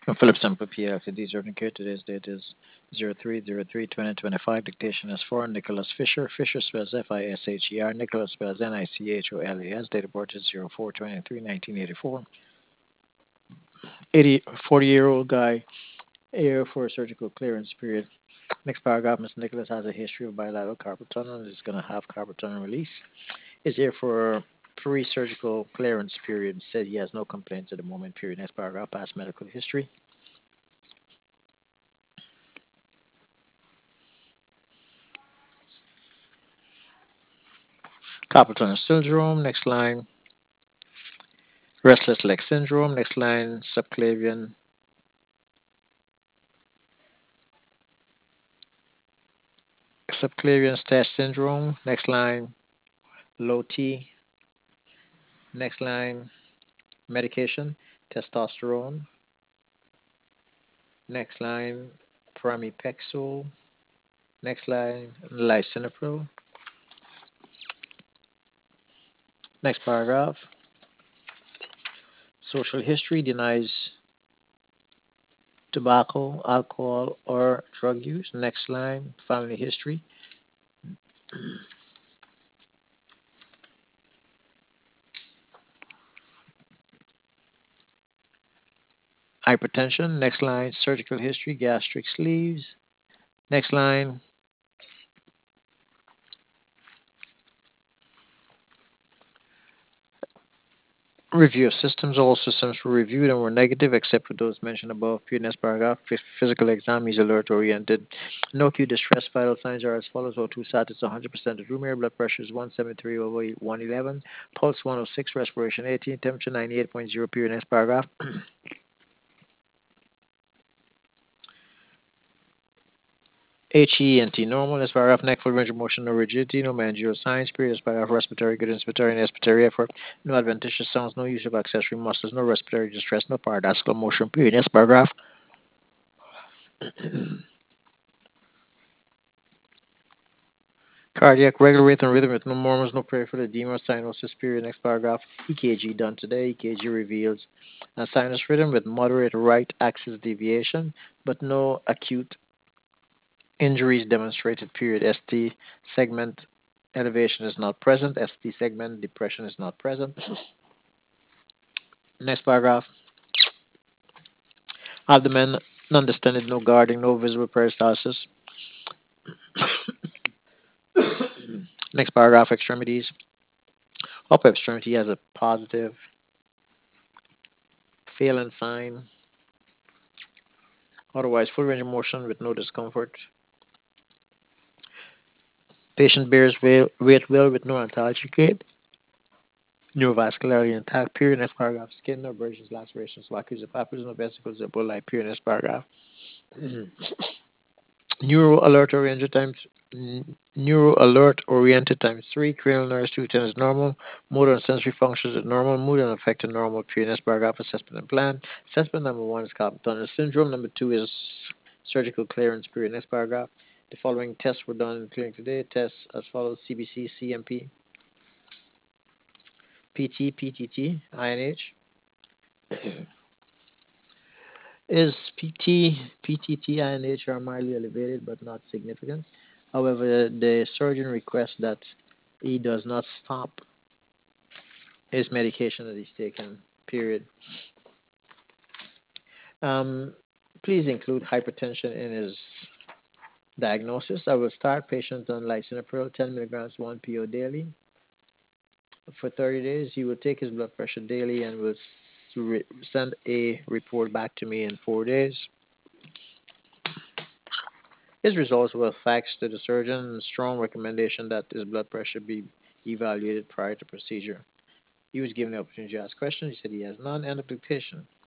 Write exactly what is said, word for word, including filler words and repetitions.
Philip Sample P L T D Urgent Care. Today's date is zero three zero three twenty twenty-five. Dictation is for Nicholas Fisher. Fisher spells F I S H E R. Nicholas spells N I C H O L A S. Date of birth is zero four twenty-three nineteen eighty-four. eighty, forty-year-old guy, here for a surgical clearance period. Next paragraph, Mister Nicholas has a history of bilateral carpal tunnel and is going to have carpal tunnel release. Is here for pre-surgical clearance period. Said he has no complaints at the moment period. Next paragraph, past medical history. Carpal tunnel syndrome. Next line, restless leg syndrome. Next line, subclavian subclavian stash syndrome. Next line, low T. Next line, medication, testosterone. Next line, pramipexole. Next line, lisinopril. Next paragraph, social history denies tobacco, alcohol, or drug use. Next line, family history. Hypertension. Next line, surgical history, gastric sleeves. Next line, review of systems. All systems were reviewed and were negative except for those mentioned above. Period. Next paragraph, physical exam is alert oriented. No acute distress. Vital signs are as follows: O two status one hundred percent of room air, blood pressure is one seventy-three over one eleven, pulse one oh six, respiration eighteen, temperature ninety-eight point zero. Period. Next paragraph. H E N T normal. Next paragraph, neck full range of motion, no rigidity, no managerial signs. Period. Next paragraph, respiratory good, inspiratory and expiratory effort, no adventitious sounds, no use of accessory muscles, no respiratory distress, no paradoxical motion. Period. Next paragraph. Cardiac regular rate and rhythm with no murmurs, no peripheral edema, cyanosis. Period. Next paragraph. E K G done today. E K G reveals a sinus rhythm with moderate right axis deviation, but no acute injuries demonstrated. Period. S T segment elevation is not present. S T segment depression is not present. Next paragraph. Abdomen non-distended, no guarding, no visible peristalsis. Next paragraph. Extremities. Upper extremity has a positive Phelan sign. Otherwise, full range of motion with no discomfort. Patient bears weight well with no antalgic gait. Neurovascularly intact. Period. Next paragraph. Skin, no abrasions, lacerations, vacuoles, papules, no vesicles, Ebola. Period. Next paragraph. Neuro alert oriented times neuro alert oriented times three. Cranial nerves two ten is normal. Motor and sensory functions are normal. Mood and affected normal. Period. Next paragraph. Assessment and plan. Assessment number one is carpal tunnel syndrome. Number two is surgical clearance. Period. Next paragraph. The following tests were done in clinic today. Tests as follows: C B C, C M P, P T, P T T, I N H. Is P T, P T T, I N H are mildly elevated but not significant. However, the surgeon requests that he does not stop his medication that he's taken. Period. Um, Please include hypertension in his diagnosis. I will start patient on lisinopril, ten milligrams, one P O daily. For thirty days, he will take his blood pressure daily and will send a report back to me in four days. His results were faxed to the surgeon and strong recommendation that his blood pressure be evaluated prior to procedure. He was given the opportunity to ask questions. He said he has none. End of dictation.